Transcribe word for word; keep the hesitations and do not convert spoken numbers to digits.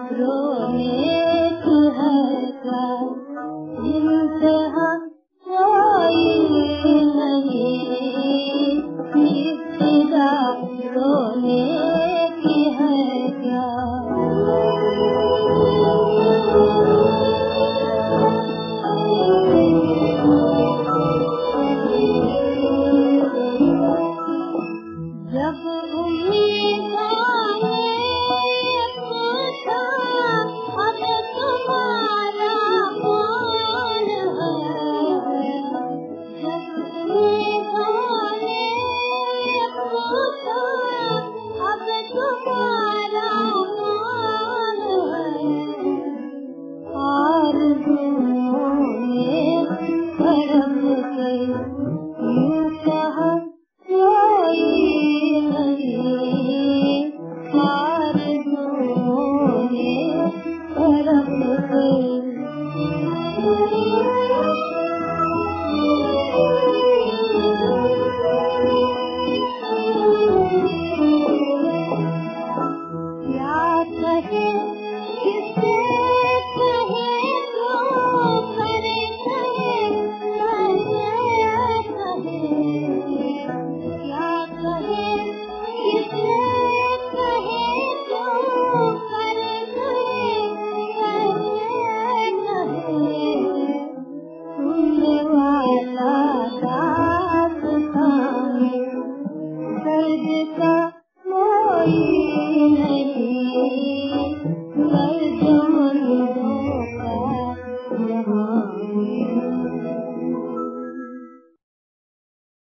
रोने की है क्या इंतहा कोई नहीं, इब्तिदा रोने की है क्या। जब उम्मीदों ने पूछा अब तुम्हारा कौन है, जब उम्मीदों ने पूछा अब तुम्हारा कौन है, आरज़ुओं में भरम गई यूं कहा कोई नहीं, आरज़ुओं में भरम गई। क्या कहे किसे